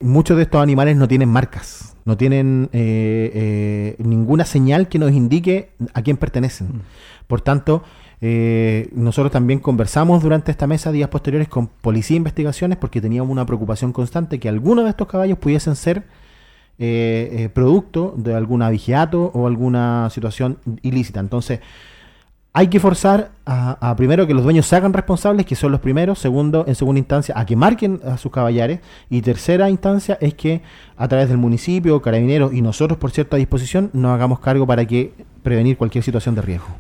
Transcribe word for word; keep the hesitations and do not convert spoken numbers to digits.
muchos de estos animales no tienen marcas, no tienen eh, eh, ninguna señal que nos indique a quién pertenecen. Mm. Por tanto, eh, nosotros también conversamos durante esta mesa días posteriores con Policía e Investigaciones porque teníamos una preocupación constante que algunos de estos caballos pudiesen ser eh, eh, producto de algún abigeato o alguna situación ilícita. Entonces, hay que forzar a, a primero que los dueños se hagan responsables, que son los primeros. Segundo, en segunda instancia, a que marquen a sus caballares. Y tercera instancia es que a través del municipio, carabineros y nosotros, por cierto, a disposición, nos hagamos cargo para que prevenir cualquier situación de riesgo.